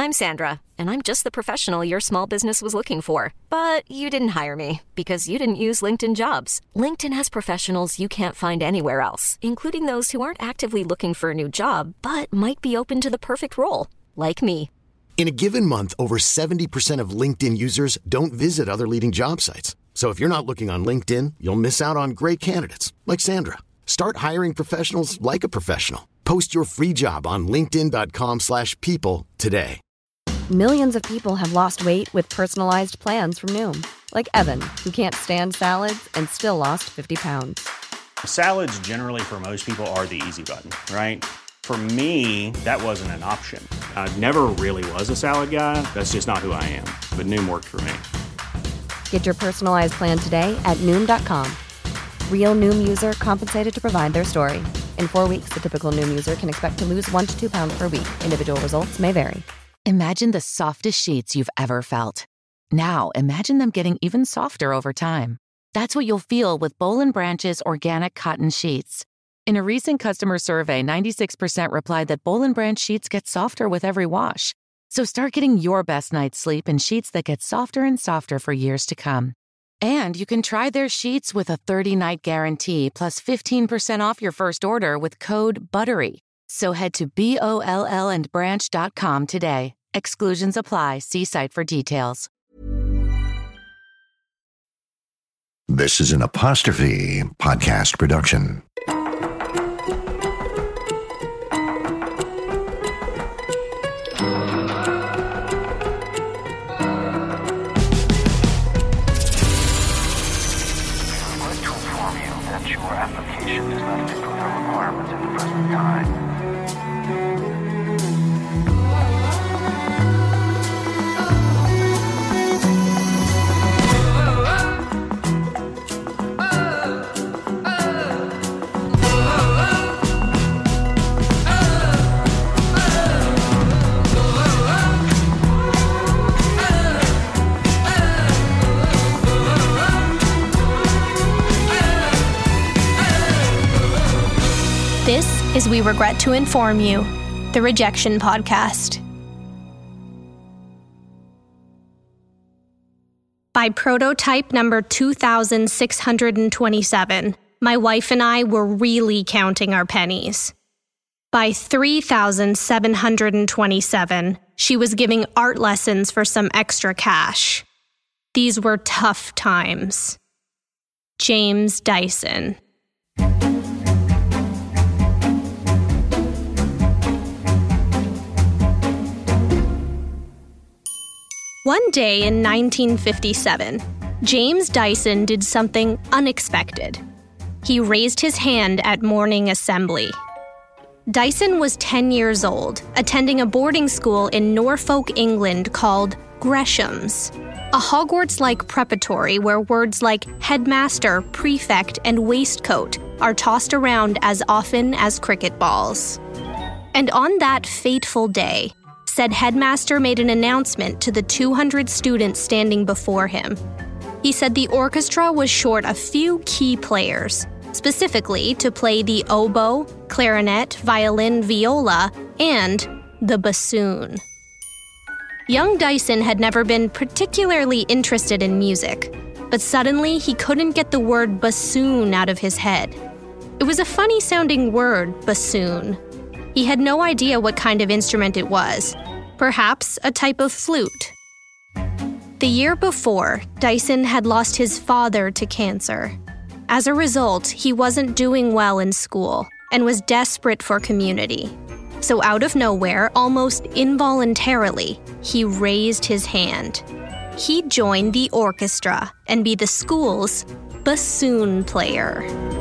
I'm Sandra, and I'm just the professional your small business was looking for. But you didn't hire me because you didn't use LinkedIn Jobs. LinkedIn has professionals you can't find anywhere else, including those who aren't actively looking for a new job, but might be open to the perfect role, like me. In a given month, over 70% of LinkedIn users don't visit other leading job sites. So if you're not looking on LinkedIn, you'll miss out on great candidates like Sandra. Start hiring professionals like a professional. Post your free job on linkedin.com/people today. Millions of people have lost weight with personalized plans from Noom. Like Evan, who can't stand salads and still lost 50 pounds. Salads generally for most people are the easy button, right? For me, that wasn't an option. I never really was a salad guy. That's just not who I am. But Noom worked for me. Get your personalized plan today at Noom.com. Real Noom user compensated to provide their story. In 4 weeks, the typical Noom user can expect to lose 1 to 2 pounds per week. Individual results may vary. Imagine the softest sheets you've ever felt. Now, imagine them getting even softer over time. That's what you'll feel with Boll & Branch's organic cotton sheets. In a recent customer survey, 96% replied that Boll & Branch sheets get softer with every wash. So start getting your best night's sleep in sheets that get softer and softer for years to come. And you can try their sheets with a 30-night guarantee plus 15% off your first order with code BUTTERY. So head to BOLLandbranch.com today. Exclusions apply. See site for details. This is an Apostrophe podcast production. This is We Regret to Inform You, the Rejection Podcast. By prototype number 2627, my wife and I were really counting our pennies. By 3727, she was giving art lessons for some extra cash. These were tough times. James Dyson. One day in 1957, James Dyson did something unexpected. He raised his hand at morning assembly. Dyson was 10 years old, attending a boarding school in Norfolk, England called Gresham's, a Hogwarts-like preparatory where words like headmaster, prefect, and waistcoat are tossed around as often as cricket balls. And on that fateful day, said headmaster made an announcement to the 200 students standing before him. He said the orchestra was short a few key players, specifically to play the oboe, clarinet, violin, viola, and the bassoon. Young Dyson had never been particularly interested in music, but suddenly he couldn't get the word bassoon out of his head. It was a funny-sounding word, bassoon. He had no idea what kind of instrument it was. Perhaps a type of flute. The year before, Dyson had lost his father to cancer. As a result, he wasn't doing well in school and was desperate for community. So out of nowhere, almost involuntarily, he raised his hand. He'd join the orchestra and be the school's bassoon player.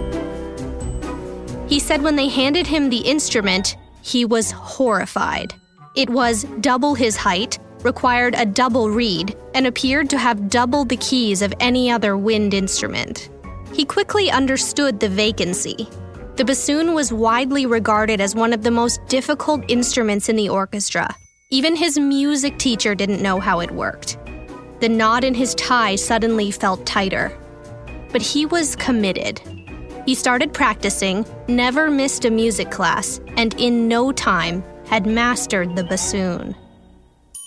He said when they handed him the instrument, he was horrified. It was double his height, required a double reed, and appeared to have double the keys of any other wind instrument. He quickly understood the vacancy. The bassoon was widely regarded as one of the most difficult instruments in the orchestra. Even his music teacher didn't know how it worked. The knot in his tie suddenly felt tighter. But he was committed. He started practicing, never missed a music class, and in no time had mastered the bassoon.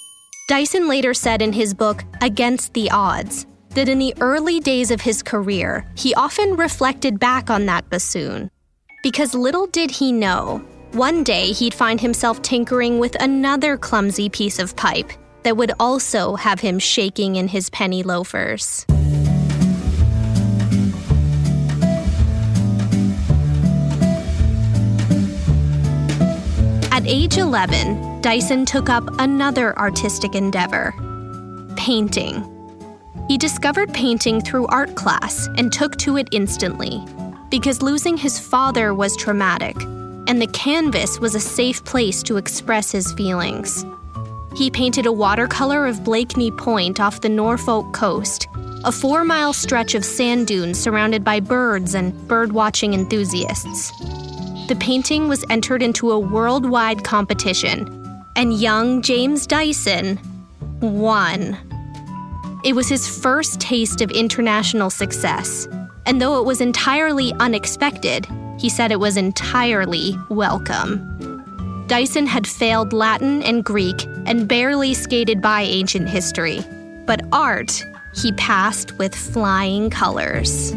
Dyson later said in his book, Against the Odds, that in the early days of his career, he often reflected back on that bassoon. Because little did he know, one day he'd find himself tinkering with another clumsy piece of pipe that would also have him shaking in his penny loafers. At age 11, Dyson took up another artistic endeavor: painting. He discovered painting through art class and took to it instantly, because losing his father was traumatic, and the canvas was a safe place to express his feelings. He painted a watercolor of Blakeney Point off the Norfolk coast, a 4-mile stretch of sand dunes surrounded by birds and bird-watching enthusiasts. The painting was entered into a worldwide competition, and young James Dyson won. It was his first taste of international success, and though it was entirely unexpected, he said it was entirely welcome. Dyson had failed Latin and Greek and barely skated by ancient history, but art he passed with flying colors.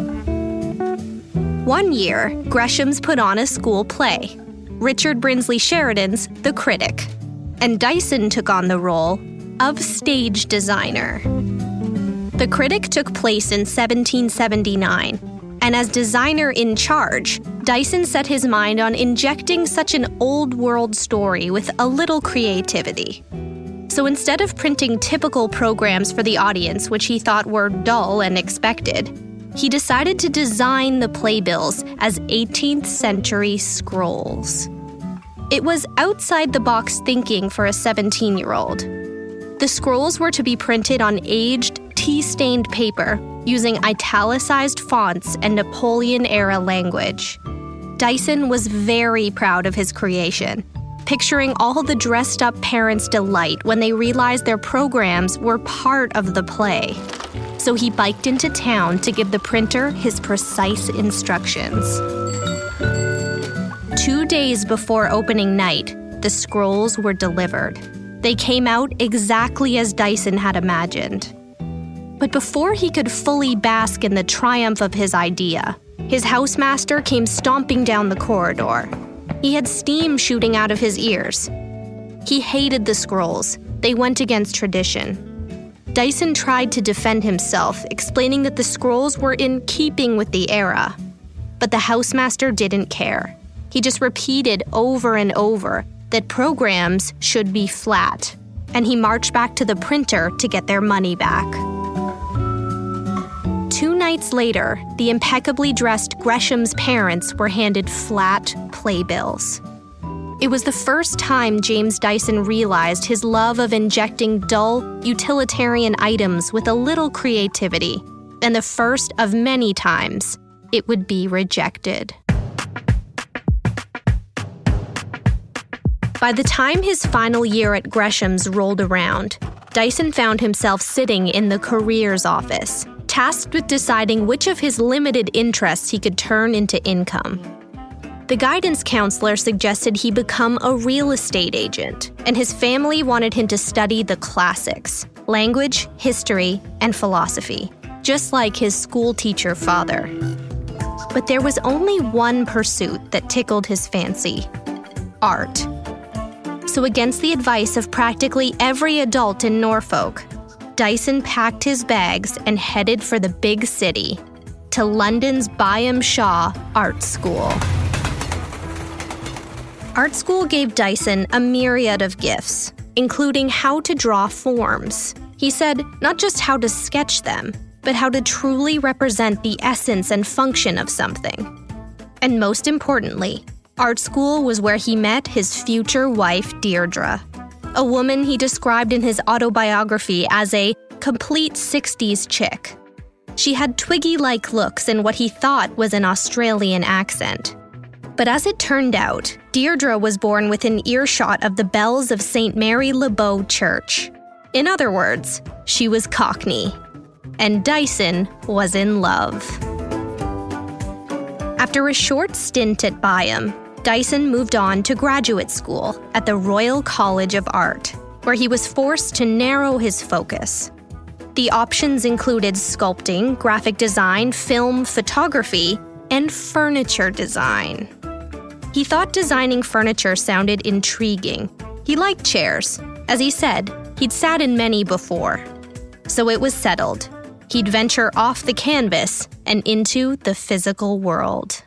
One year, Gresham's put on a school play, Richard Brinsley Sheridan's The Critic, and Dyson took on the role of stage designer. The Critic took place in 1779, and as designer in charge, Dyson set his mind on injecting such an old-world story with a little creativity. So instead of printing typical programs for the audience, which he thought were dull and expected, he decided to design the playbills as 18th century scrolls. It was outside-the-box thinking for a 17-year-old. The scrolls were to be printed on aged, tea-stained paper using italicized fonts and Napoleon-era language. Dyson was very proud of his creation, picturing all the dressed-up parents' delight when they realized their programs were part of the play. So he biked into town to give the printer his precise instructions. 2 days before opening night, the scrolls were delivered. They came out exactly as Dyson had imagined. But before he could fully bask in the triumph of his idea, his housemaster came stomping down the corridor. He had steam shooting out of his ears. He hated the scrolls. They went against tradition. Dyson tried to defend himself, explaining that the scrolls were in keeping with the era. But the housemaster didn't care. He just repeated over and over that programs should be flat, and he marched back to the printer to get their money back. 2 nights later, the impeccably dressed Gresham's parents were handed flat playbills. It was the first time James Dyson realized his love of injecting dull, utilitarian items with a little creativity, and the first of many times it would be rejected. By the time his final year at Gresham's rolled around, Dyson found himself sitting in the careers office, tasked with deciding which of his limited interests he could turn into income. The guidance counselor suggested he become a real estate agent, and his family wanted him to study the classics, language, history, and philosophy, just like his school teacher father. But there was only one pursuit that tickled his fancy: art. So against the advice of practically every adult in Norfolk, Dyson packed his bags and headed for the big city, to London's Byam Shaw Art School. Art school gave Dyson a myriad of gifts, including how to draw forms. He said not just how to sketch them, but how to truly represent the essence and function of something. And most importantly, art school was where he met his future wife, Deirdre, a woman he described in his autobiography as a complete 60s chick. She had Twiggy-like looks and what he thought was an Australian accent. But as it turned out, Deirdre was born within earshot of the bells of St. Mary Le Bow Church. In other words, she was Cockney. And Dyson was in love. After a short stint at Byam, Dyson moved on to graduate school at the Royal College of Art. where he was forced to narrow his focus. The options included sculpting, graphic design, film, photography, and furniture design. He thought designing furniture sounded intriguing. He liked chairs. As he said, he'd sat in many before. So it was settled. He'd venture off the canvas and into the physical world.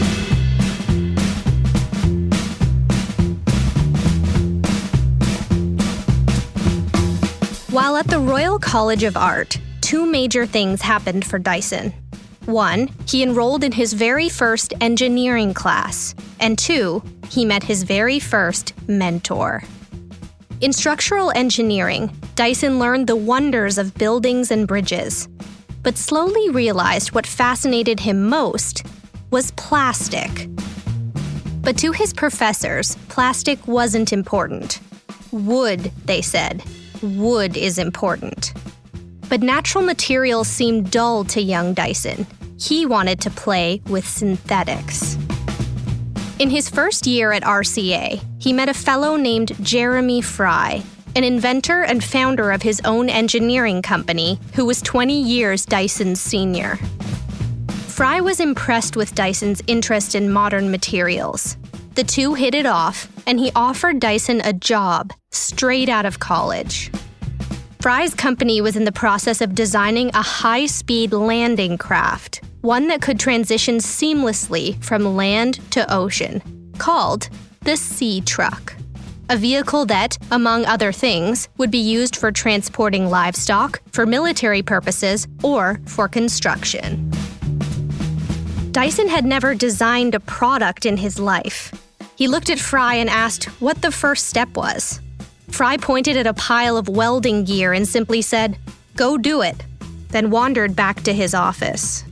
While at the Royal College of Art, two major things happened for Dyson. One, he enrolled in his very first engineering class. And two, he met his very first mentor. In structural engineering, Dyson learned the wonders of buildings and bridges, but slowly realized what fascinated him most was plastic. But to his professors, plastic wasn't important. Wood, they said. Wood is important. But natural materials seemed dull to young Dyson. He wanted to play with synthetics. In his first year at RCA, he met a fellow named Jeremy Fry, an inventor and founder of his own engineering company, who was 20 years Dyson's senior. Fry was impressed with Dyson's interest in modern materials. The two hit it off, and he offered Dyson a job straight out of college. Fry's company was in the process of designing a high-speed landing craft, one that could transition seamlessly from land to ocean, called the Sea Truck. A vehicle that, among other things, would be used for transporting livestock, for military purposes, or for construction. Dyson had never designed a product in his life. He looked at Fry and asked what the first step was. Fry pointed at a pile of welding gear and simply said, "Go do it," then wandered back to his office.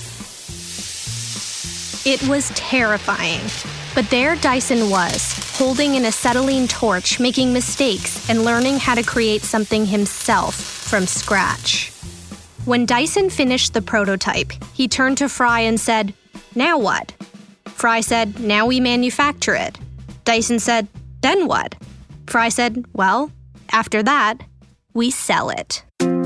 It was terrifying, but there Dyson was, holding an acetylene torch, making mistakes, and learning how to create something himself from scratch. When Dyson finished the prototype, he turned to Fry and said, "Now what?" Fry said, "Now we manufacture it." Dyson said, "Then what?" Fry said, "Well, after that, we sell it."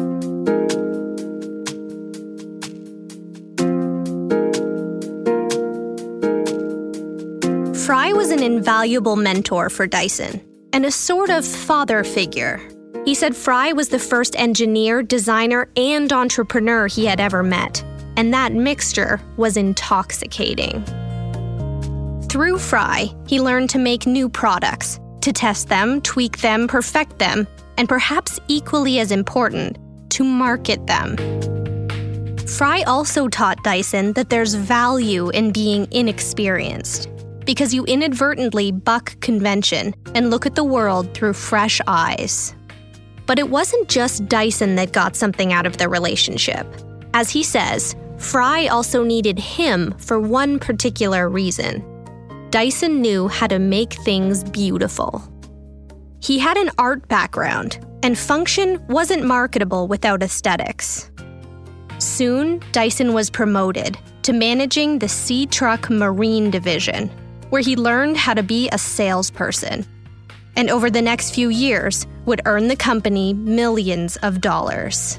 Fry was an invaluable mentor for Dyson, and a sort of father figure. He said Fry was the first engineer, designer, and entrepreneur he had ever met, and that mixture was intoxicating. Through Fry, he learned to make new products, to test them, tweak them, perfect them, and perhaps equally as important, to market them. Fry also taught Dyson that there's value in being inexperienced, because you inadvertently buck convention and look at the world through fresh eyes. But it wasn't just Dyson that got something out of the relationship. As he says, Fry also needed him for one particular reason. Dyson knew how to make things beautiful. He had an art background, and function wasn't marketable without aesthetics. Soon, Dyson was promoted to managing the Sea Truck Marine Division, where he learned how to be a salesperson, and over the next few years would earn the company millions of dollars.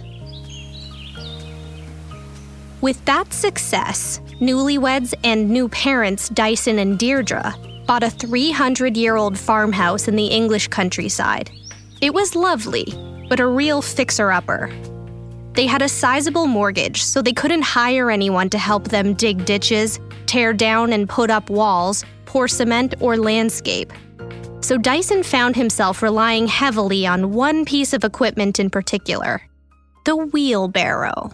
With that success, newlyweds and new parents Dyson and Deirdre bought a 300-year-old farmhouse in the English countryside. It was lovely, but a real fixer-upper. They had a sizable mortgage, so they couldn't hire anyone to help them dig ditches, tear down and put up walls, pour cement, or landscape. So Dyson found himself relying heavily on one piece of equipment in particular, the wheelbarrow.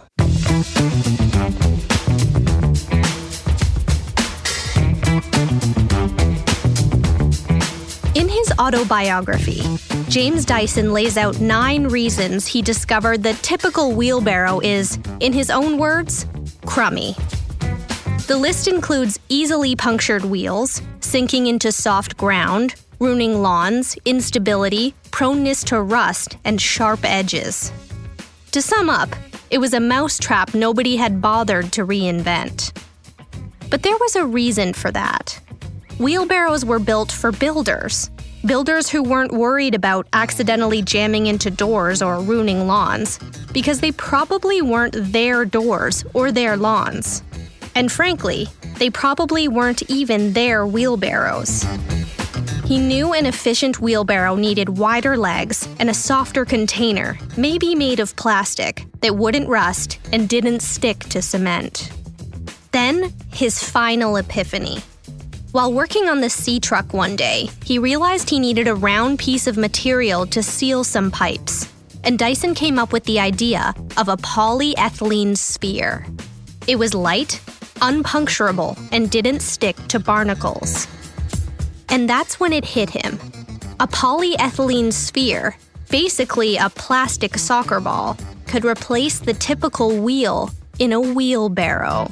In his autobiography, James Dyson lays out 9 reasons he discovered the typical wheelbarrow is, in his own words, crummy. The list includes easily punctured wheels, sinking into soft ground, ruining lawns, instability, proneness to rust, and sharp edges. To sum up, it was a mousetrap nobody had bothered to reinvent. But there was a reason for that. Wheelbarrows were built for builders. Builders who weren't worried about accidentally jamming into doors or ruining lawns, because they probably weren't their doors or their lawns. And frankly, they probably weren't even their wheelbarrows. He knew an efficient wheelbarrow needed wider legs and a softer container, maybe made of plastic, that wouldn't rust and didn't stick to cement. Then, his final epiphany. While working on the C-Truck one day, he realized he needed a round piece of material to seal some pipes, and Dyson came up with the idea of a polyethylene sphere. It was light, unpuncturable, and didn't stick to barnacles. And that's when it hit him. A polyethylene sphere, basically a plastic soccer ball, could replace the typical wheel in a wheelbarrow.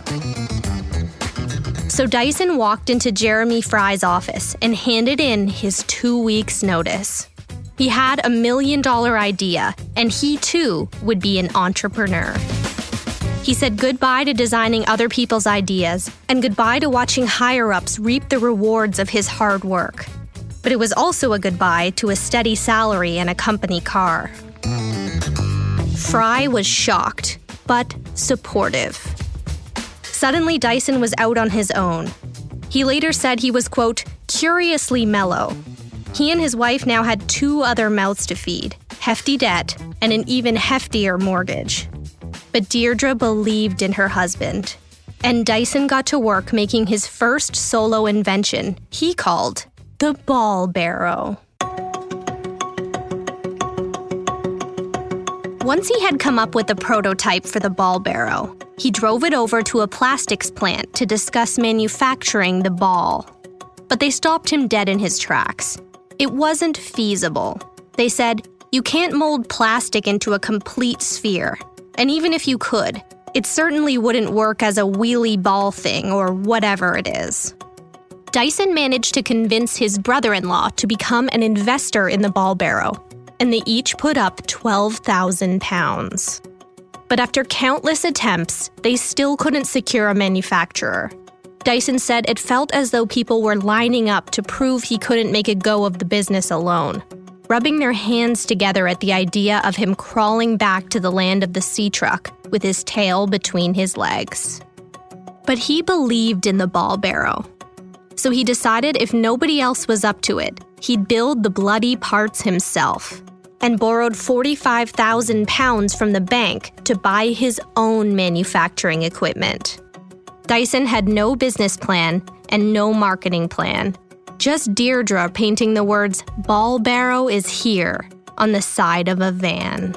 So Dyson walked into Jeremy Fry's office and handed in his 2 weeks' notice. He had $1 million idea, and he too would be an entrepreneur. He said goodbye to designing other people's ideas and goodbye to watching higher-ups reap the rewards of his hard work. But it was also a goodbye to a steady salary and a company car. Fry was shocked, but supportive. Suddenly, Dyson was out on his own. He later said he was, quote, curiously mellow. He and his wife now had 2 other mouths to feed, hefty debt, and an even heftier mortgage. But Deirdre believed in her husband, and Dyson got to work making his first solo invention he called the ball barrow. Once he had come up with a prototype for the ball barrow, he drove it over to a plastics plant to discuss manufacturing the ball. But they stopped him dead in his tracks. It wasn't feasible. They said, you can't mold plastic into a complete sphere. And even if you could, it certainly wouldn't work as a wheelie ball thing or whatever it is. Dyson managed to convince his brother-in-law to become an investor in the ball barrow, and they each put up £12,000. But after countless attempts, they still couldn't secure a manufacturer. Dyson said it felt as though people were lining up to prove he couldn't make a go of the business alone, rubbing their hands together at the idea of him crawling back to the land of the C-Truck with his tail between his legs. But he believed in the ball barrow. So he decided if nobody else was up to it, he'd build the bloody parts himself, and borrowed £45,000 from the bank to buy his own manufacturing equipment. Dyson had no business plan and no marketing plan. Just Deirdre painting the words, "Ball barrow is here," on the side of a van.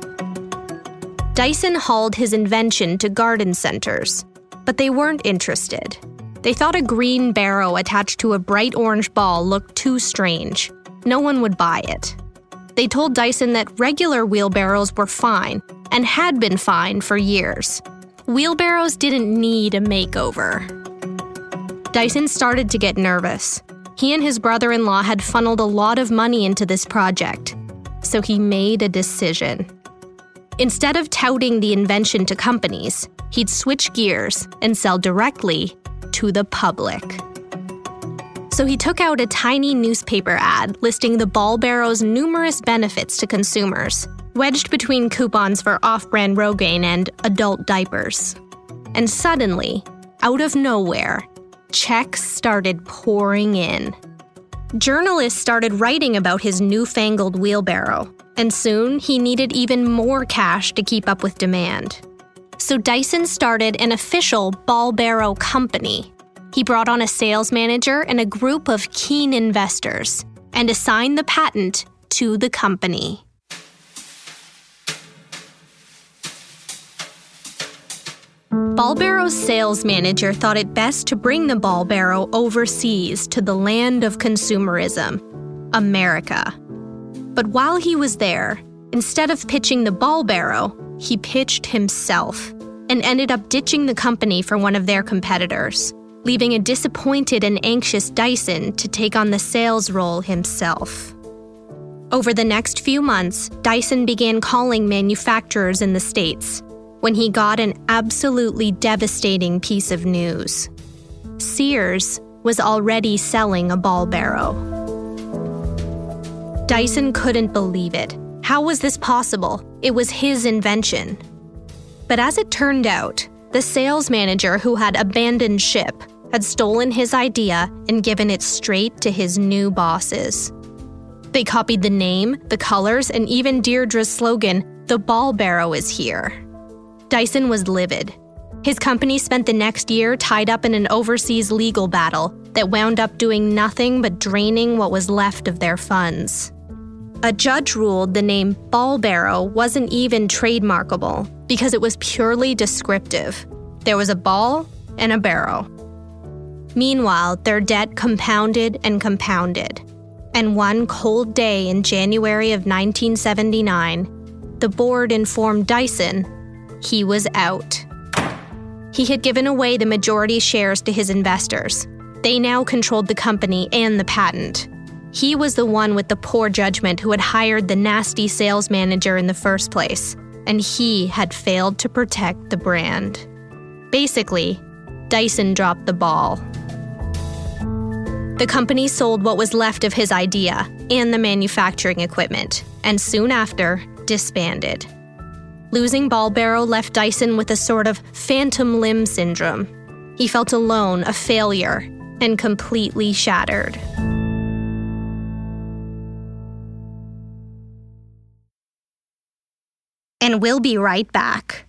Dyson hauled his invention to garden centers, but they weren't interested. They thought a green barrow attached to a bright orange ball looked too strange. No one would buy it. They told Dyson that regular wheelbarrows were fine, and had been fine for years. Wheelbarrows didn't need a makeover. Dyson started to get nervous. He and his brother-in-law had funneled a lot of money into this project, so he made a decision. Instead of touting the invention to companies, he'd switch gears and sell directly to the public. So he took out a tiny newspaper ad listing the ball barrow's numerous benefits to consumers, wedged between coupons for off-brand Rogaine and adult diapers. And suddenly, out of nowhere, checks started pouring in. Journalists started writing about his newfangled wheelbarrow, and soon he needed even more cash to keep up with demand. So Dyson started an official ball barrow company. He brought on a sales manager and a group of keen investors, and assigned the patent to the company. Ball Barrow's sales manager thought it best to bring the ball barrow overseas to the land of consumerism, America. But while he was there, instead of pitching the ball barrow, he pitched himself and ended up ditching the company for one of their competitors, leaving a disappointed and anxious Dyson to take on the sales role himself. Over the next few months, Dyson began calling manufacturers in the States, when he got an absolutely devastating piece of news. Sears was already selling a ball barrow. Dyson couldn't believe it. How was this possible? It was his invention. But as it turned out, the sales manager who had abandoned ship had stolen his idea and given it straight to his new bosses. They copied the name, the colors, and even Deirdre's slogan, "The ball barrow is here." Dyson was livid. His company spent the next year tied up in an overseas legal battle that wound up doing nothing but draining what was left of their funds. A judge ruled the name ball barrow wasn't even trademarkable because it was purely descriptive. There was a ball and a barrow. Meanwhile, their debt compounded and compounded. And one cold day in January of 1979, the board informed Dyson he was out. He had given away the majority shares to his investors. They now controlled the company and the patent. He was the one with the poor judgment who had hired the nasty sales manager in the first place, and he had failed to protect the brand. Basically, Dyson dropped the ball. The company sold what was left of his idea and the manufacturing equipment, and soon after, disbanded. Losing Ball Barrow left Dyson with a sort of phantom limb syndrome. He felt alone, a failure, and completely shattered. And we'll be right back.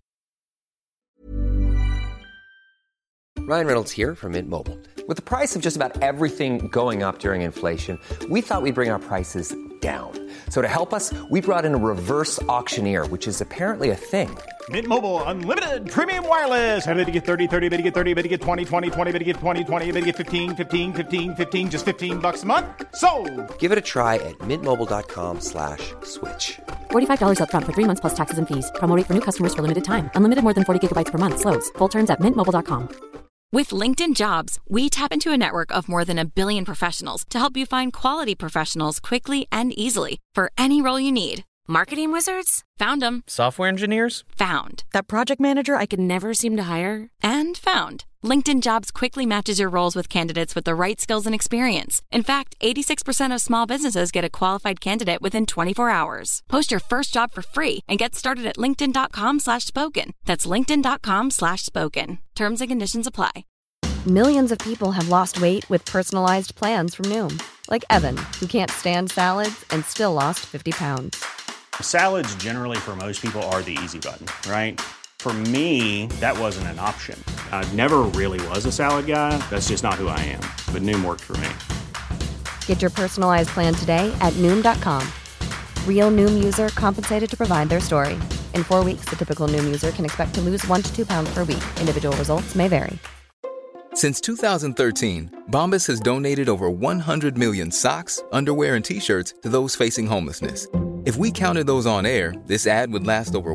Ryan Reynolds here from Mint Mobile. With the price of just about everything going up during inflation, we thought we'd bring our prices down. So to help us, we brought in a reverse auctioneer, which is apparently a thing. Mint Mobile Unlimited Premium Wireless. How to get 30, 30, bit to get 30, bit to get 20, 20, 20, bit to get 20, 20, bit to get 15, 15, 15, 15, just $15 a month? Sold! Give it a try at mintmobile.com/switch. $45 up front for 3 months plus taxes and fees. Promo rate for new customers for limited time. Unlimited more than 40 gigabytes per month. Slows full terms at mintmobile.com. With LinkedIn Jobs, we tap into a network of more than 1 billion professionals to help you find quality professionals quickly and easily for any role you need. Marketing wizards? Found them. Software engineers? Found. That project manager I could never seem to hire? And found. LinkedIn Jobs quickly matches your roles with candidates with the right skills and experience. In fact, 86% of small businesses get a qualified candidate within 24 hours. Post your first job for free and get started at linkedin.com/spoken. That's linkedin.com/spoken. Terms and conditions apply. Millions of people have lost weight with personalized plans from Noom. Like Evan, who can't stand salads and still lost 50 pounds. Salads generally for most people are the easy button, right? For me, that wasn't an option. I never really was a salad guy. That's just not who I am. But Noom worked for me. Get your personalized plan today at Noom.com. Real Noom user compensated to provide their story. In 4 weeks, the typical Noom user can expect to lose 1 to 2 pounds per week. Individual results may vary. Since 2013, Bombas has donated over 100 million socks, underwear, and T-shirts to those facing homelessness. If we counted those on air, this ad would last over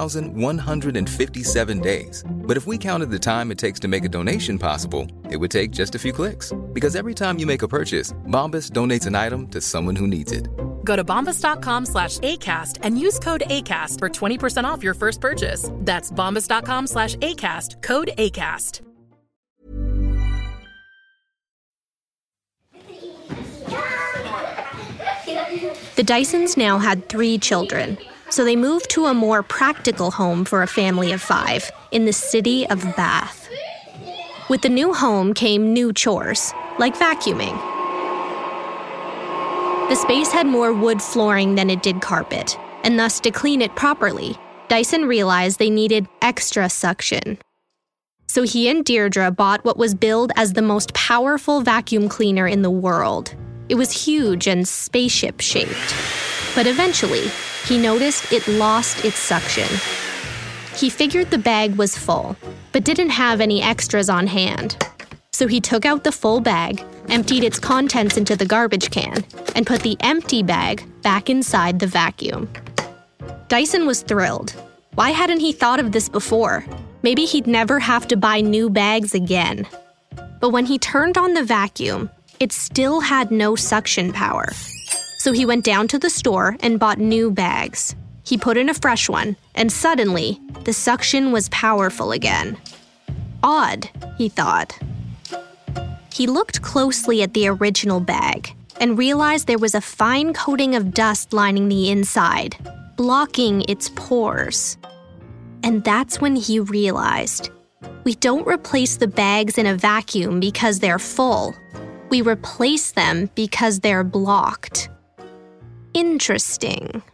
1,157 days. But if we counted the time it takes to make a donation possible, it would take just a few clicks. Because every time you make a purchase, Bombas donates an item to someone who needs it. Go to bombas.com/ACAST and use code ACAST for 20% off your first purchase. That's bombas.com/ACAST, code ACAST. The Dysons now had 3 children, so they moved to a more practical home for a family of 5 in the city of Bath. With the new home came new chores, like vacuuming. The space had more wood flooring than it did carpet, and thus to clean it properly, Dyson realized they needed extra suction. So he and Deirdre bought what was billed as the most powerful vacuum cleaner in the world. It was huge and spaceship-shaped. But eventually, he noticed it lost its suction. He figured the bag was full, but didn't have any extras on hand. So he took out the full bag, emptied its contents into the garbage can, and put the empty bag back inside the vacuum. Dyson was thrilled. Why hadn't he thought of this before? Maybe he'd never have to buy new bags again. But when he turned on the vacuum, it still had no suction power. So he went down to the store and bought new bags. He put in a fresh one, and suddenly, the suction was powerful again. Odd, he thought. He looked closely at the original bag. and realized there was a fine coating of dust lining the inside, blocking its pores. And that's when he realized, we don't replace the bags in a vacuum because they're full. We replace them because they're blocked. Interesting.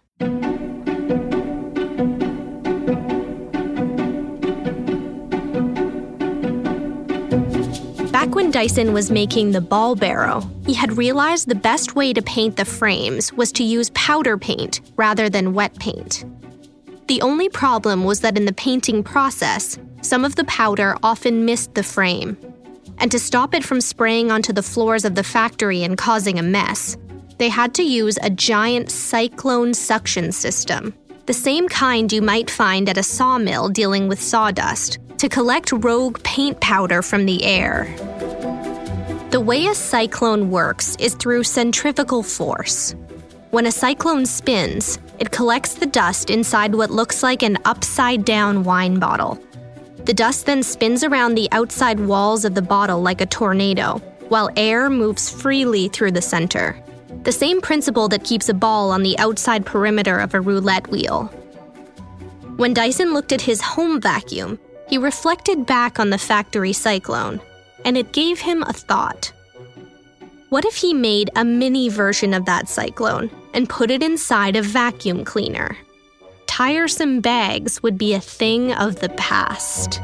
Back when Dyson was making the ball barrow, he had realized the best way to paint the frames was to use powder paint rather than wet paint. The only problem was that in the painting process, some of the powder often missed the frame. And to stop it from spraying onto the floors of the factory and causing a mess, they had to use a giant cyclone suction system, the same kind you might find at a sawmill dealing with sawdust, to collect rogue paint powder from the air. The way a cyclone works is through centrifugal force. When a cyclone spins, it collects the dust inside what looks like an upside-down wine bottle. The dust then spins around the outside walls of the bottle like a tornado, while air moves freely through the center. The same principle that keeps a ball on the outside perimeter of a roulette wheel. When Dyson looked at his home vacuum, he reflected back on the factory cyclone, and it gave him a thought. What if he made a mini version of that cyclone and put it inside a vacuum cleaner? Tiresome bags would be a thing of the past.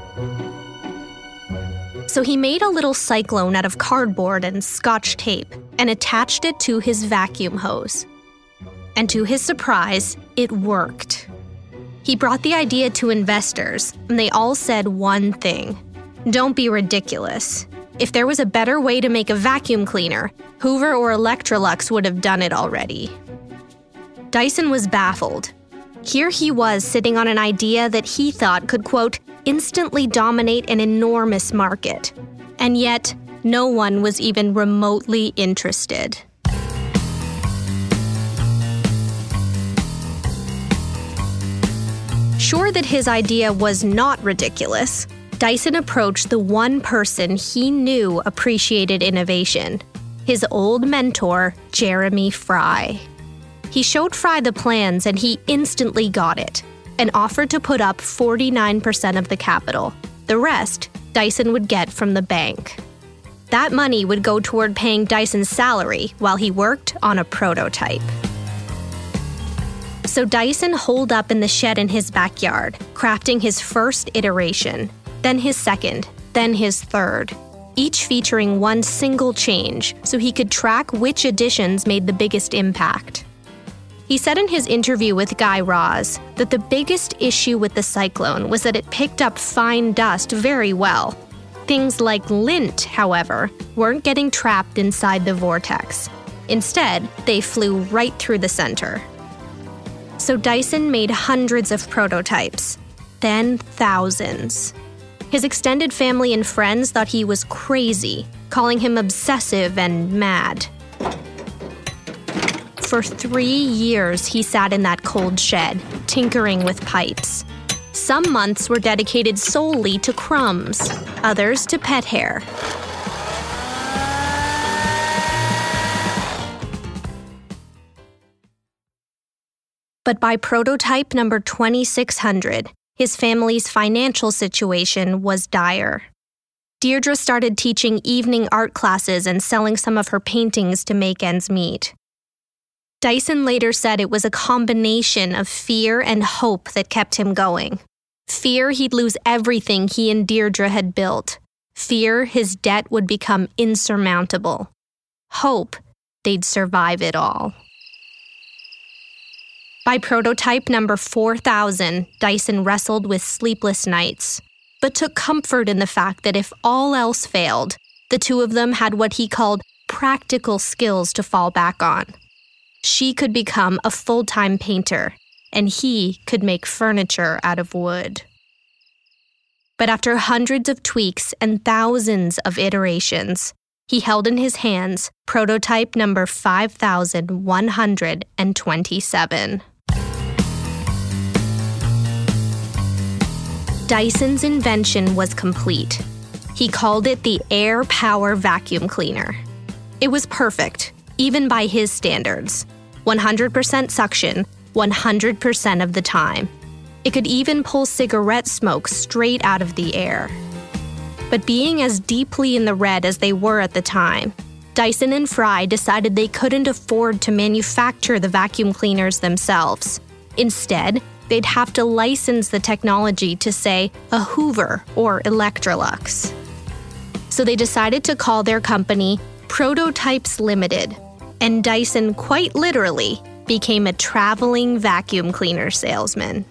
So he made a little cyclone out of cardboard and Scotch tape and attached it to his vacuum hose. And to his surprise, it worked. He brought the idea to investors, and they all said one thing: don't be ridiculous. If there was a better way to make a vacuum cleaner, Hoover or Electrolux would have done it already. Dyson was baffled. Here he was sitting on an idea that he thought could, quote, instantly dominate an enormous market. And yet, no one was even remotely interested. Sure that his idea was not ridiculous, Dyson approached the one person he knew appreciated innovation, his old mentor, Jeremy Fry. He showed Fry the plans and he instantly got it, and offered to put up 49% of the capital. The rest, Dyson would get from the bank. That money would go toward paying Dyson's salary while he worked on a prototype. So Dyson holed up in the shed in his backyard, crafting his first iteration, then his second, then his third, each featuring one single change so he could track which additions made the biggest impact. He said in his interview with Guy Raz that the biggest issue with the Cyclone was that it picked up fine dust very well. Things like lint, however, weren't getting trapped inside the vortex. Instead, they flew right through the center. So Dyson made hundreds of prototypes, then thousands. His extended family and friends thought he was crazy, calling him obsessive and mad. For 3 years, he sat in that cold shed, tinkering with pipes. Some months were dedicated solely to crumbs, others to pet hair. But by prototype number 2600, his family's financial situation was dire. Deirdre started teaching evening art classes and selling some of her paintings to make ends meet. Dyson later said it was a combination of fear and hope that kept him going. Fear he'd lose everything he and Deirdre had built. Fear his debt would become insurmountable. Hope they'd survive it all. By prototype number 4000, Dyson wrestled with sleepless nights, but took comfort in the fact that if all else failed, the two of them had what he called practical skills to fall back on. She could become a full-time painter, and he could make furniture out of wood. But after hundreds of tweaks and thousands of iterations, he held in his hands prototype number 5127. Dyson's invention was complete. He called it the Air Power Vacuum Cleaner. It was perfect, even by his standards. 100% suction, 100% of the time. It could even pull cigarette smoke straight out of the air. But being as deeply in the red as they were at the time, Dyson and Fry decided they couldn't afford to manufacture the vacuum cleaners themselves. Instead, they'd have to license the technology to, say, a Hoover or Electrolux. So they decided to call their company Prototypes Limited, and Dyson quite literally became a traveling vacuum cleaner salesman.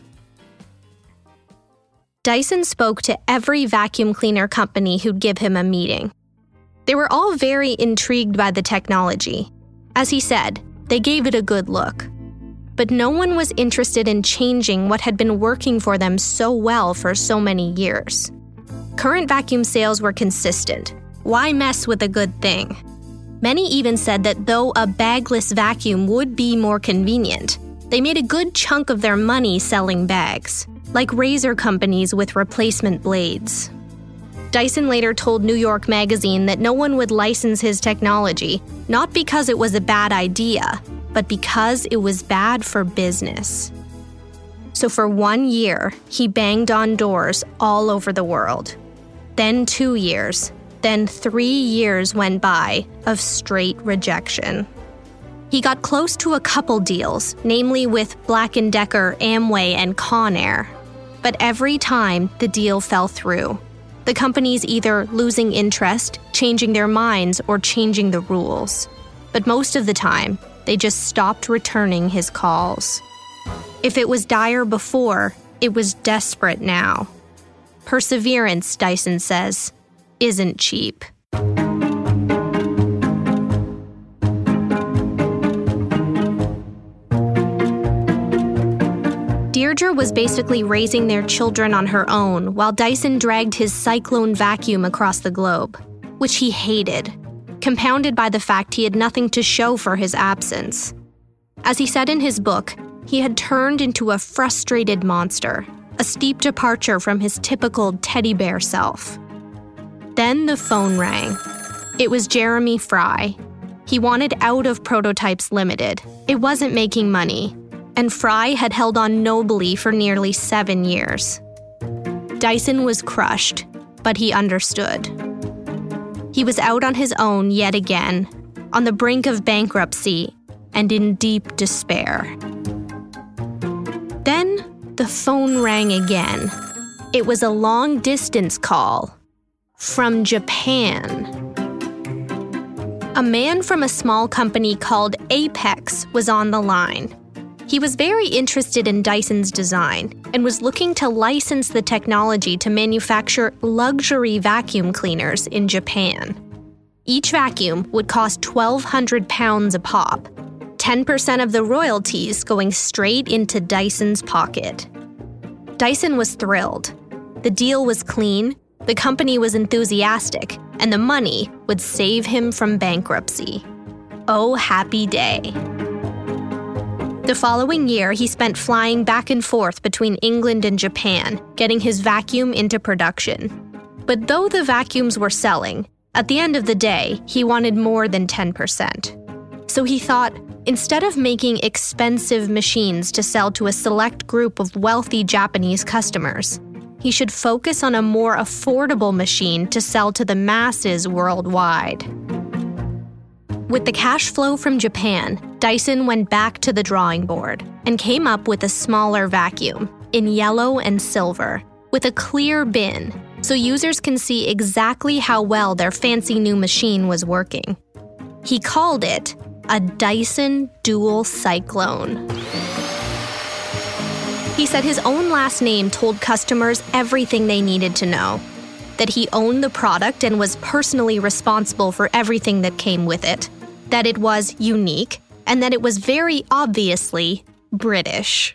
Dyson spoke to every vacuum cleaner company who'd give him a meeting. They were all very intrigued by the technology. As he said, they gave it a good look. But no one was interested in changing what had been working for them so well for so many years. Current vacuum sales were consistent. Why mess with a good thing? Many even said that though a bagless vacuum would be more convenient, they made a good chunk of their money selling bags, like razor companies with replacement blades. Dyson later told New York Magazine that no one would license his technology, not because it was a bad idea, but because it was bad for business. So for 1 year, he banged on doors all over the world. Then 2 years, then 3 years went by of straight rejection. He got close to a couple deals, namely with Black & Decker, Amway, and Conair. But every time, the deal fell through. The companies either losing interest, changing their minds, or changing the rules. But most of the time, they just stopped returning his calls. If it was dire before, it was desperate now. Perseverance, Dyson says, isn't cheap. Deirdre was basically raising their children on her own while Dyson dragged his Cyclone vacuum across the globe, which he hated, compounded by the fact he had nothing to show for his absence. As he said in his book, he had turned into a frustrated monster, a steep departure from his typical teddy bear self. Then the phone rang. It was Jeremy Fry. He wanted out of Prototypes Limited. It wasn't making money. And Fry had held on nobly for nearly 7 years. Dyson was crushed, but he understood. He was out on his own yet again, on the brink of bankruptcy, and in deep despair. Then the phone rang again. It was a long-distance call from Japan. A man from a small company called Apex was on the line. He was very interested in Dyson's design and was looking to license the technology to manufacture luxury vacuum cleaners in Japan. Each vacuum would cost £1,200 a pop, 10% of the royalties going straight into Dyson's pocket. Dyson was thrilled. The deal was clean, the company was enthusiastic, and the money would save him from bankruptcy. Oh, happy day. The following year, he spent flying back and forth between England and Japan, getting his vacuum into production. But though the vacuums were selling, at the end of the day, he wanted more than 10%. So he thought, instead of making expensive machines to sell to a select group of wealthy Japanese customers, he should focus on a more affordable machine to sell to the masses worldwide. With the cash flow from Japan, Dyson went back to the drawing board and came up with a smaller vacuum in yellow and silver with a clear bin so users can see exactly how well their fancy new machine was working. He called it a Dyson Dual Cyclone. He said his own last name told customers everything they needed to know, that he owned the product and was personally responsible for everything that came with it, that it was unique, and that it was very obviously British.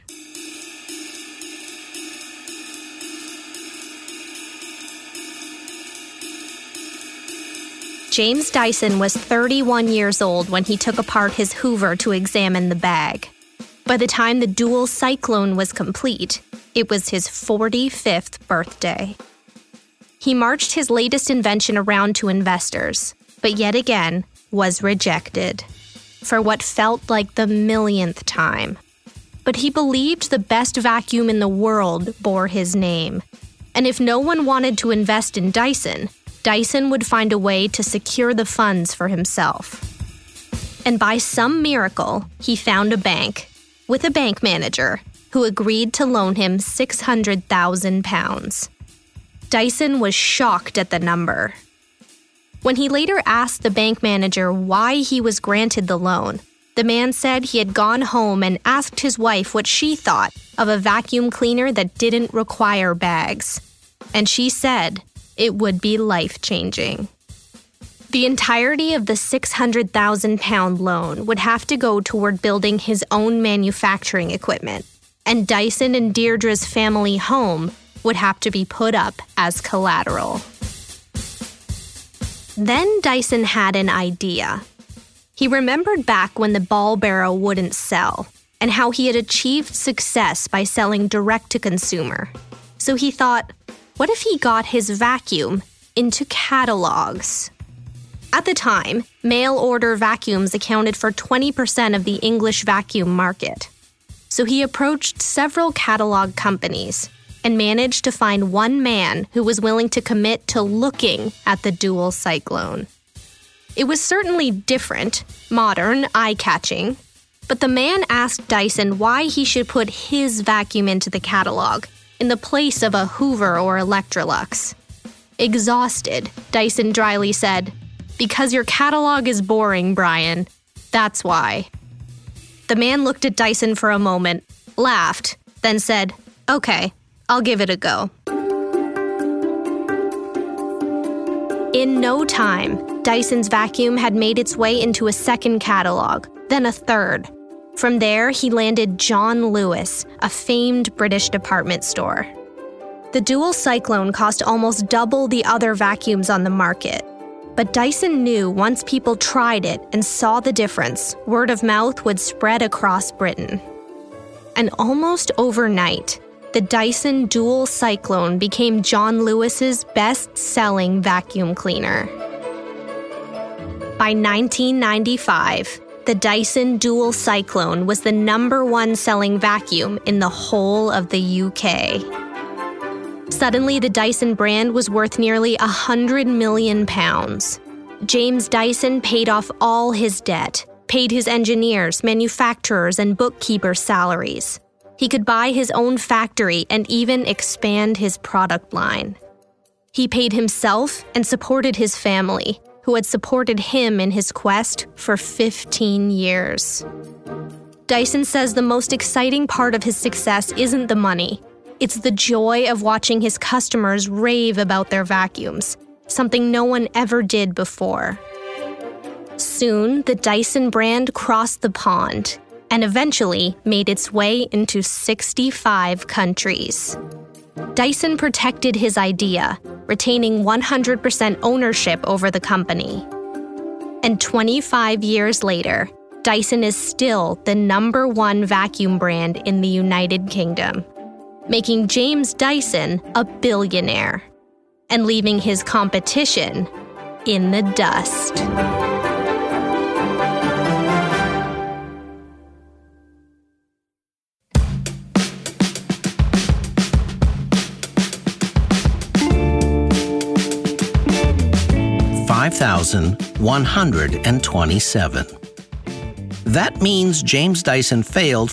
James Dyson was 31 years old when he took apart his Hoover to examine the bag. By the time the Dual Cyclone was complete, it was his 45th birthday. He marched his latest invention around to investors, but yet again was rejected. for what felt like the millionth time. But he believed the best vacuum in the world bore his name. And if no one wanted to invest in Dyson, Dyson would find a way to secure the funds for himself. And by some miracle, he found a bank, with a bank manager, who agreed to loan him £600,000. Dyson was shocked at the number. When he later asked the bank manager why he was granted the loan, the man said he had gone home and asked his wife what she thought of a vacuum cleaner that didn't require bags. And she said it would be life-changing. The entirety of the £600,000 loan would have to go toward building his own manufacturing equipment, and Dyson and Deirdre's family home would have to be put up as collateral. Then Dyson had an idea. He remembered back when the ball barrel wouldn't sell, and how he had achieved success by selling direct-to-consumer. So he thought, what if he got his vacuum into catalogs? At the time, mail-order vacuums accounted for 20% of the English vacuum market. So he approached several catalog companies and managed to find one man who was willing to commit to looking at the Dual Cyclone. It was certainly different, modern, eye-catching, but the man asked Dyson why he should put his vacuum into the catalog in the place of a Hoover or Electrolux. Exhausted, Dyson dryly said, "Because your catalog is boring, Brian. That's why." The man looked at Dyson for a moment, laughed, then said, "Okay, I'll give it a go." In no time, Dyson's vacuum had made its way into a second catalog, then a third. From there, he landed John Lewis, a famed British department store. The Dual Cyclone cost almost double the other vacuums on the market. But Dyson knew once people tried it and saw the difference, word of mouth would spread across Britain. And almost overnight, the Dyson Dual Cyclone became John Lewis's best-selling vacuum cleaner. By 1995, the Dyson Dual Cyclone was the #1 selling vacuum in the whole of the UK. Suddenly, the Dyson brand was worth nearly £100 million. James Dyson paid off all his debt, paid his engineers, manufacturers, and bookkeepers' salaries. He could buy his own factory and even expand his product line. He paid himself and supported his family, who had supported him in his quest for 15 years. Dyson says the most exciting part of his success isn't the money. It's the joy of watching his customers rave about their vacuums, something no one ever did before. Soon, the Dyson brand crossed the pond and eventually made its way into 65 countries. Dyson protected his idea, retaining 100% ownership over the company. And 25 years later, Dyson is still the #1 vacuum brand in the United Kingdom, making James Dyson a billionaire and leaving his competition in the dust. $5,127. That means James Dyson failed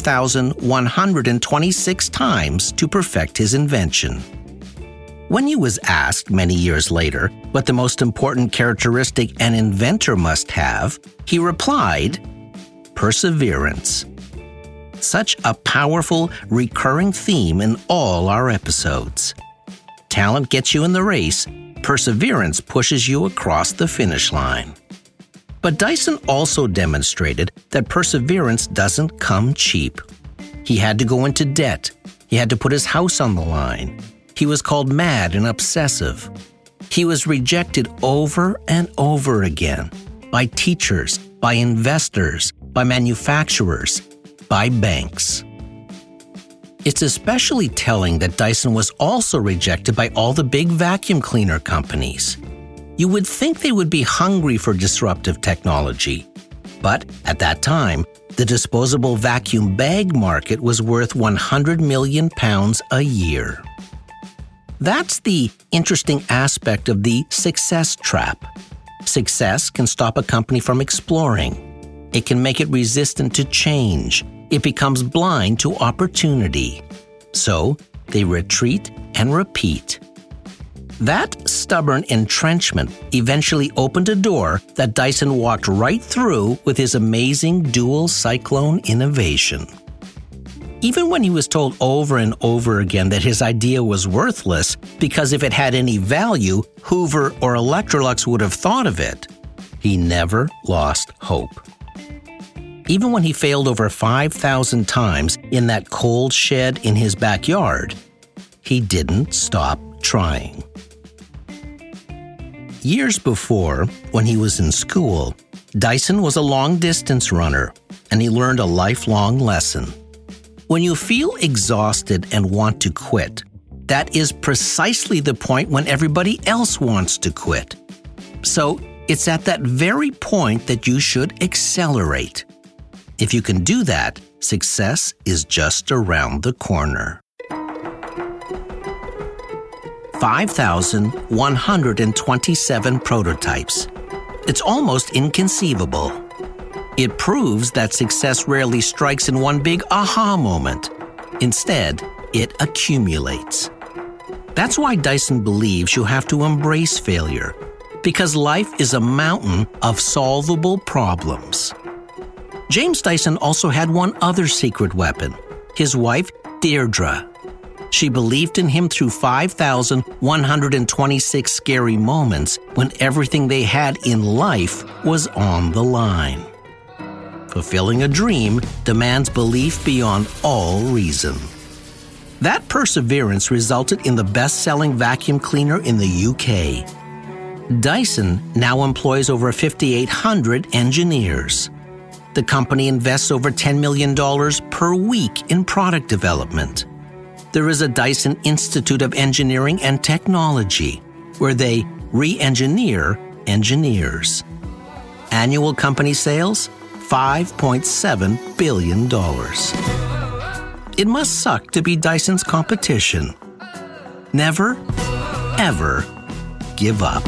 5,126 times to perfect his invention. When he was asked many years later what the most important characteristic an inventor must have, he replied, perseverance. Such a powerful, recurring theme in all our episodes. Talent gets you in the race, perseverance pushes you across the finish line. But Dyson also demonstrated that perseverance doesn't come cheap. He had to go into debt. He had to put his house on the line. He was called mad and obsessive. He was rejected over and over again by teachers, by investors, by manufacturers, by banks. It's especially telling that Dyson was also rejected by all the big vacuum cleaner companies. You would think they would be hungry for disruptive technology, But at that time, the disposable vacuum bag market was worth £100 million a year. That's the interesting aspect of the success trap. Success can stop a company from exploring. It can make it resistant to change. It becomes blind to opportunity. So they retreat and repeat. That stubborn entrenchment eventually opened a door that Dyson walked right through with his amazing dual cyclone innovation. Even when he was told over and over again that his idea was worthless because if it had any value, Hoover or Electrolux would have thought of it, he never lost hope. Even when he failed over 5,000 times in that cold shed in his backyard, he didn't stop trying. Years before, when he was in school, Dyson was a long-distance runner, and he learned a lifelong lesson. When you feel exhausted and want to quit, that is precisely the point when everybody else wants to quit. So, it's at that very point that you should accelerate. If you can do that, success is just around the corner. 5,127 prototypes. It's almost inconceivable. It proves that success rarely strikes in one big aha moment. Instead, it accumulates. That's why Dyson believes you have to embrace failure, because life is a mountain of solvable problems. James Dyson also had one other secret weapon, his wife, Deirdre. She believed in him through 5,126 scary moments when everything they had in life was on the line. Fulfilling a dream demands belief beyond all reason. That perseverance resulted in the best-selling vacuum cleaner in the UK. Dyson now employs over 5,800 engineers. The company invests over $10 million per week in product development. There is a Dyson Institute of Engineering and Technology, where they re-engineer engineers. Annual company sales, $5.7 billion. It must suck to be Dyson's competition. Never, ever give up.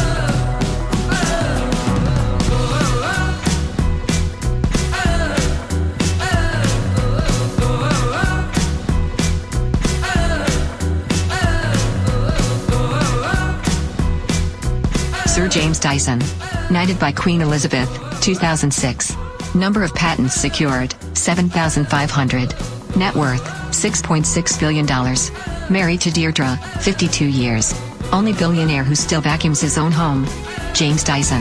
Sir James Dyson. Knighted by Queen Elizabeth, 2006. Number of patents secured, 7,500. Net worth, $6.6 billion. Married to Deirdre, 52 years. Only billionaire who still vacuums his own home. James Dyson.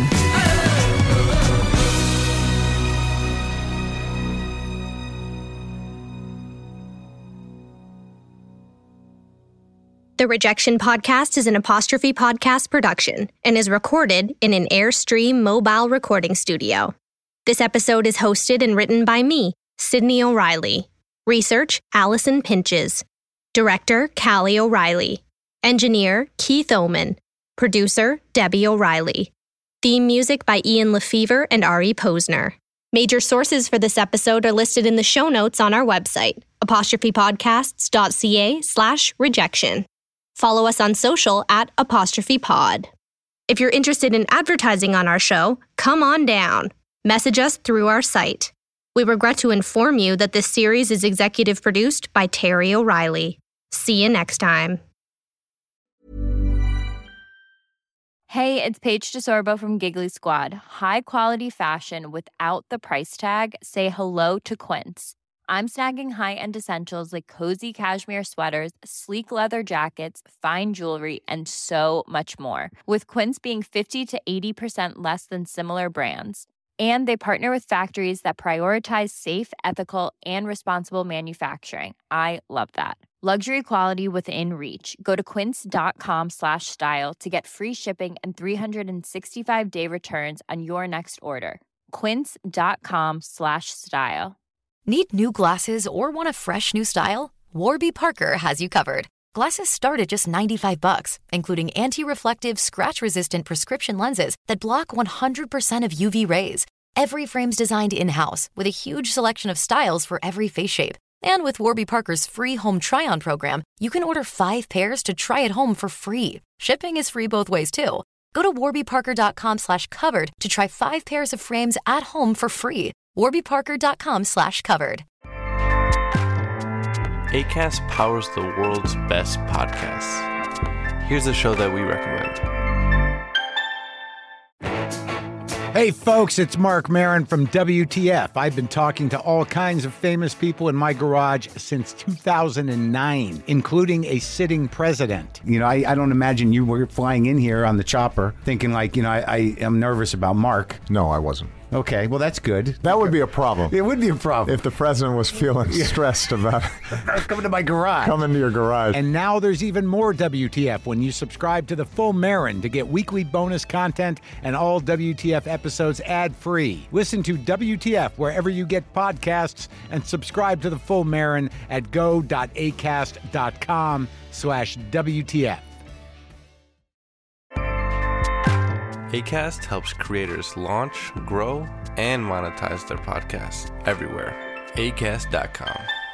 The Rejection Podcast is an Apostrophe Podcast production and is recorded in an Airstream mobile recording studio. This episode is hosted and written by me, Sydney O'Reilly. Research, Allison Pinches. Director, Callie O'Reilly. Engineer, Keith Oman. Producer, Debbie O'Reilly. Theme music by Ian Lefevre and Ari Posner. Major sources for this episode are listed in the show notes on our website, apostrophepodcasts.ca/rejection. Follow us on social @apostrophepod. If you're interested in advertising on our show, come on down. Message us through our site. We regret to inform you that this series is executive produced by Terry O'Reilly. See you next time. Hey, it's Paige DeSorbo from Giggly Squad. High quality fashion without the price tag. Say hello to Quince. I'm snagging high-end essentials like cozy cashmere sweaters, sleek leather jackets, fine jewelry, and so much more. With Quince being 50 to 80% less than similar brands. And they partner with factories that prioritize safe, ethical, and responsible manufacturing. I love that. Luxury quality within reach. Go to quince.com/style to get free shipping and 365-day returns on your next order. Quince.com/style. Need new glasses or want a fresh new style? Warby Parker has you covered. Glasses start at just $95, including anti-reflective, scratch-resistant prescription lenses that block 100% of UV rays. Every frame's designed in-house with a huge selection of styles for every face shape. And with Warby Parker's free home try-on program, you can order 5 pairs to try at home for free. Shipping is free both ways, too. Go to warbyparker.com/covered to try 5 pairs of frames at home for free. warbyparker.com/covered. Acast powers the world's best podcasts. Here's a show that we recommend. Hey folks, it's Mark Maron from WTF. I've been talking to all kinds of famous people in my garage since 2009, including a sitting president. You know, I don't imagine you were flying in here on the chopper thinking like, I am nervous about Mark. No, I wasn't. Okay, well, that's good. That would be a problem. It would be a problem. If the president was feeling stressed about coming to my garage. Coming to your garage. And now there's even more WTF when you subscribe to the Full Marin to get weekly bonus content and all WTF episodes ad-free. Listen to WTF wherever you get podcasts and subscribe to the Full Marin at go.acast.com/WTF. Acast helps creators launch, grow, and monetize their podcasts everywhere. Acast.com.